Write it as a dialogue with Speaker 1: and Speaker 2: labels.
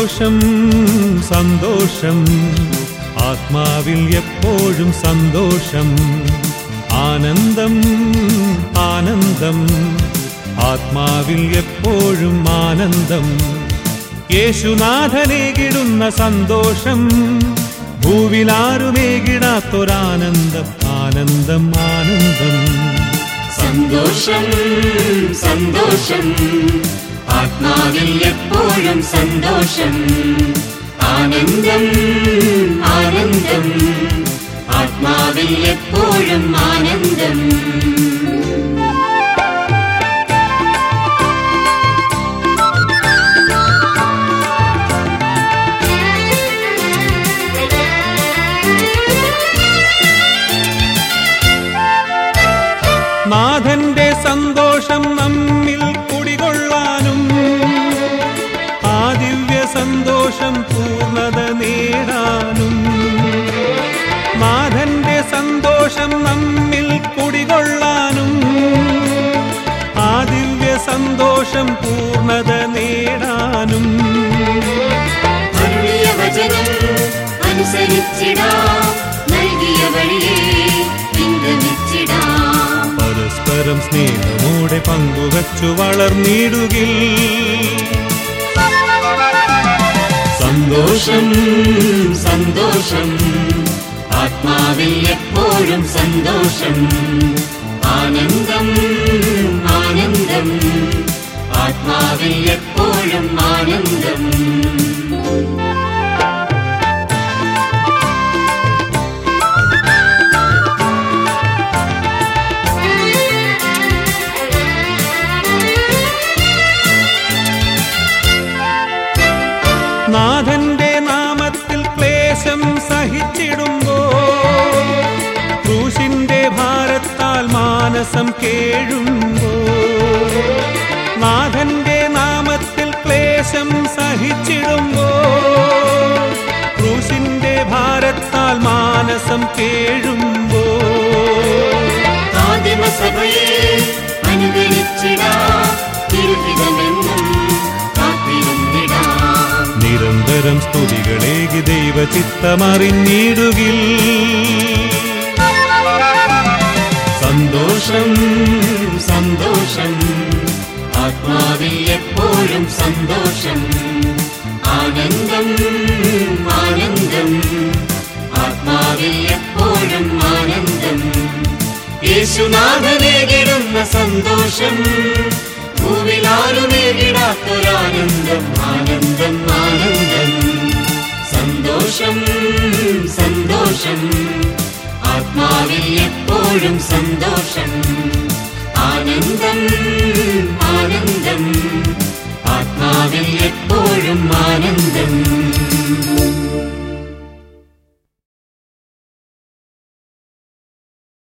Speaker 1: സന്തോഷം സന്തോഷം ആത്മാവിൽ എപ്പോഴും സന്തോഷം ആനന്ദം ആനന്ദം ആത്മാവിൽ എപ്പോഴും ആനന്ദം യേശുനാഥനേകിടുന്ന സന്തോഷം ഭൂവിലാരുമേകിടാത്തൊരാനന്ദം ആനന്ദം ആനന്ദം
Speaker 2: സന്തോഷം സന്തോഷം ആത്മാവിൽ എപ്പോഴും സന്തോഷം ആനന്ദം ആനന്ദം ആത്മാവിൽ എപ്പോഴും ആനന്ദം
Speaker 1: നാഥന്റെ സന്തോഷം നമ്മിൽ കുടികൊള്ളാനും ആ ദിവ്യ സന്തോഷം പൂർണ്ണത നേടാനും നാഥന്റെ സന്തോഷം നമ്മിൽ കുടികൊള്ളാനും ആ ദിവ്യ സന്തോഷം പൂർണ്ണത നേടാനും
Speaker 2: അരുളിയ വചനം അനുസരിച്ചിടാം നൽകിയ വഴിയെ പിൻഗമിച്ചിടാം
Speaker 1: പരസ്പരം സ്നേഹമോടെ പങ്കുവച്ചു വളർന്നിടുകിൽ
Speaker 2: സന്തോഷം സന്തോഷം ആത്മാവിൽ എപ്പോഴും സന്തോഷം ആനന്ദം ആനന്ദം ആത്മാവിൽ എപ്പോഴും ആനന്ദം
Speaker 1: നാഥന്റെ നാമത്തിൽ ക്ലേശം സഹിച്ചിടുമ്പോൾ ക്രൂശിന്റെ ഭാരത്താൽ മാനസം കേഴുമ്പോൾ നാഥന്റെ നാമത്തിൽ ക്ലേശം സഹിച്ചിടുമ്പോൾ ക്രൂശിന്റെ ഭാരത്താൽ മാനസം കേഴുമ്പോൾ
Speaker 2: ആദിമസഭയെ അനുകരിച്ചിടാം തിരുഹിതമെന്നും കാത്തിരുന്നിടാം
Speaker 1: നിരന്തരം സ്തുതികളേകി ദൈവചിത്തമറിഞ്ഞിടുകിൽ
Speaker 2: സന്തോഷം സന്തോഷം ആത്മാവിൽ എപ്പോഴും സന്തോഷം ആനന്ദം ആനന്ദം ആത്മാവിൽ എപ്പോഴും ആനന്ദം യേശുനാഥനേകിടുന്ന സന്തോഷം ഭൂവിലാരുമേകിടാത്തൊരാനന്ദം ആനന്ദം ആനന്ദം സന്തോഷം സന്തോഷം ആത്മാവിൽ എപ്പോഴും സന്തോഷം ആനന്ദം ആനന്ദം ആത്മാവിൽ എപ്പോഴും ആനന്ദം